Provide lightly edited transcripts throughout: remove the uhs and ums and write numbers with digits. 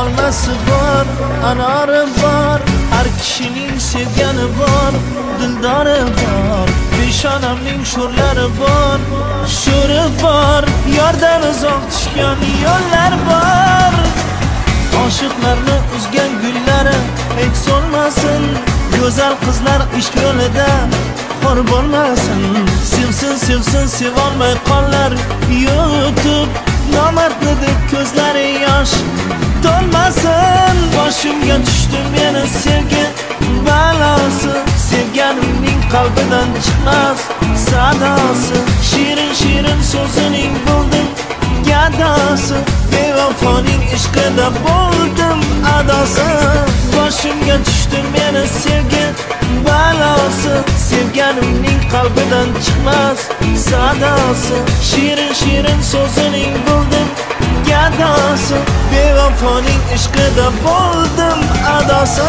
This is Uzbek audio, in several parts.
olmasi bor, anori bor, har kishining sevgani bor, dildori bor. Peshonamning sho'rlari bor, sho'ri bor, yordan uzoq tushgan yo'llar bor. Oshiqlarni uzgan gullari hech so'nmasin, go'zal qizlar ishq yo'lida xor bo'lmasin. Sevsin, sevsin, sevolmay qollar yutib, nomardni deb ko'zlari yosh to'lmasin. Boshimga tushdi meni sevgi balosi, sevganimning qalbidan chiqmas sadosi. Shirin shirin so'zining bo'ldim gadosi, bevafoning ishqida bo'ldim adosi. Boshimga tushdi meni sevgi balosi, sevganimning qalbidan chiqmas sadosi. Shirin shirin so'zining bo'ldim gadosi, bevafoning ishqida bo'ldim adosi.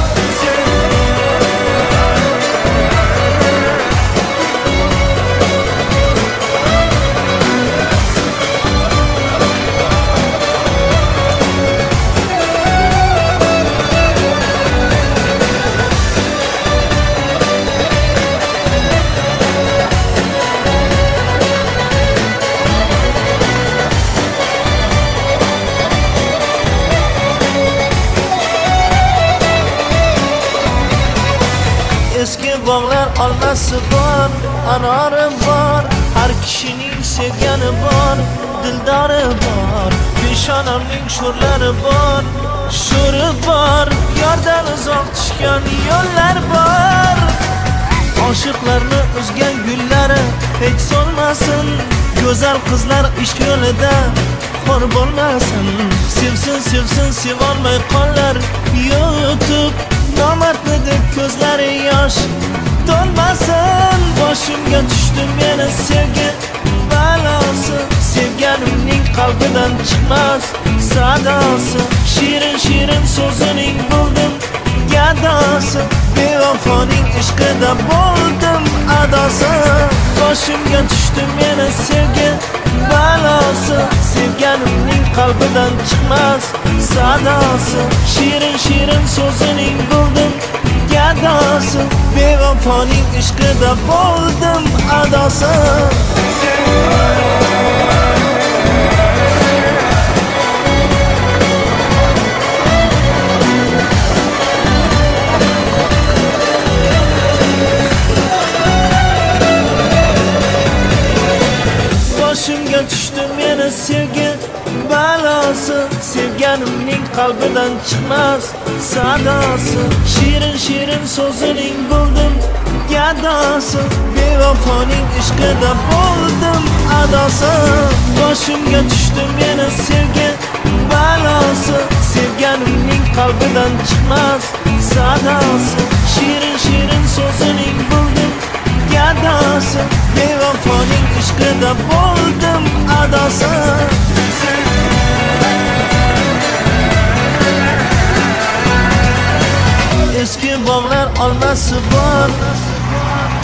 Eski bog'lar olmasi bor, anori bor, har kishining sevgani bor, dildori bor. Peshonamning sho'rlari bor, sho'ri bor, yordan uzoq tushgan yo'llar bor. Oshiqlarni uzgan gullari hech so'nmasin, go'zal qizlar ishq yo'lida xor bo'lmasin. Sevsin, sevsin, sevolmay qollar yutib, nomardni deb ko'zlari yosh to'lmasin. Boshimga tushdi meni sevgi balosi, sevganimning qalbidan chiqmas sadosi. Shirin shirin so'zining bo'ldim gadosi, bevafoning ishqida bo'ldim adosi. Boshimga tushdi meni sevgi balosi, sevganimning qalbidan chiqmas sadosi. Shirin shirin so'zining bo'ldim gadosi, bevafoning ishqida bo'ldim adosi. Boshimga tushdi meni sevgi balosi, sevganimning qalbidan chiqmas sadosi. Shirin shirin so'zining bo'ldim gadosi, bevafoning ishqida bo'ldim adosi. Boshimga tushdi meni sevgi balosi, sevganimning qalbidan chiqmas sadosi. Shirin shirin so'zining bo'ldim gadosi, bevafoning ishqida bo'ldim adosi. Eski bog'lar olmasi bor,